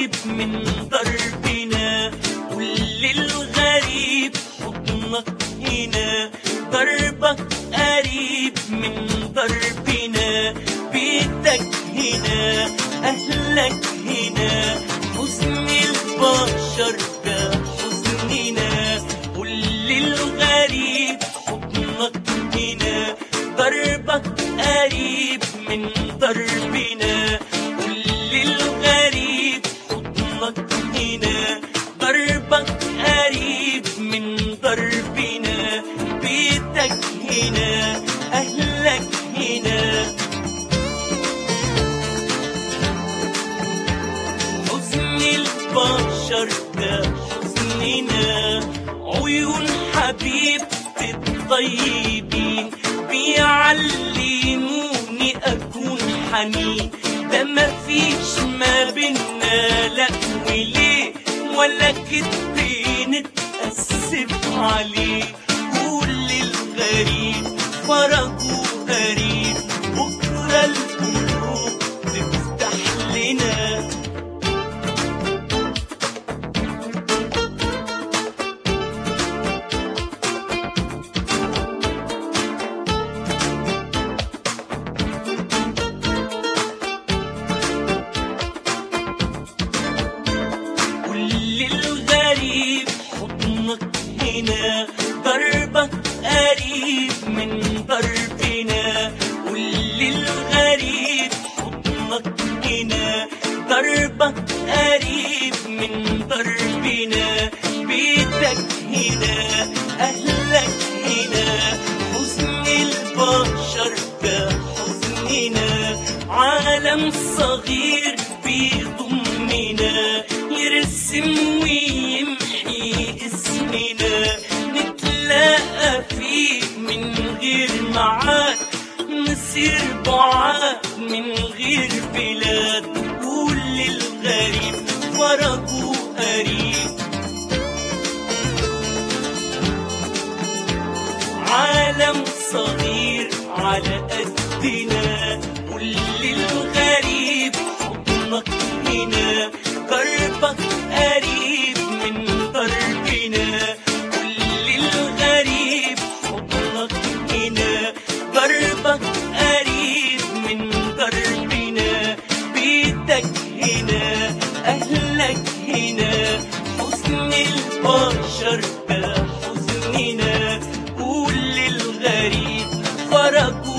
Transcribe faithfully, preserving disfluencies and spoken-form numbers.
قريب من دربنا، كل الغريب حضنك هنا، دربك قريب من دربنا، بيتك هنا أهلك هنا، حزن البشر ده حزننا، كل الغريب حضنك هنا، دربك قريب من دربنا، كل الغريب حضنك هنا، دربك قريب من دربنا، بيتك هنا أهلك هنا، حزن البشر ده حزننا، عيون حبيبتي الطيبين بيعلموني أكون حنين، ده مفيش ما بينا لا وليه ولا كدب نتأسف عليه، كل الغريب فرجه قريب، بكرة القلوب تفتح لنا. هنا دربك قريب من دربنا، كل الغريب حضنك هنا، دربك قريب من دربنا، بيتك هنا أهلك هنا، حزن البشر ده حزننا، عالم صغير بيضمنا، يرسم ويمحي اسمنا، نتلاقى فيه من غير معاد، نصير بعاد من غير بلاد، كل الغريب فرجه قريب، عالم صغير على قدنا، كل الغريب حضنك هنا، دربك قريب من دربنا، كل الغريب حضنك هنا، دربك قريب من دربنا، بيتك هنا أهلك هنا، حزن البشر ده حزننا، كل الغريب فرجه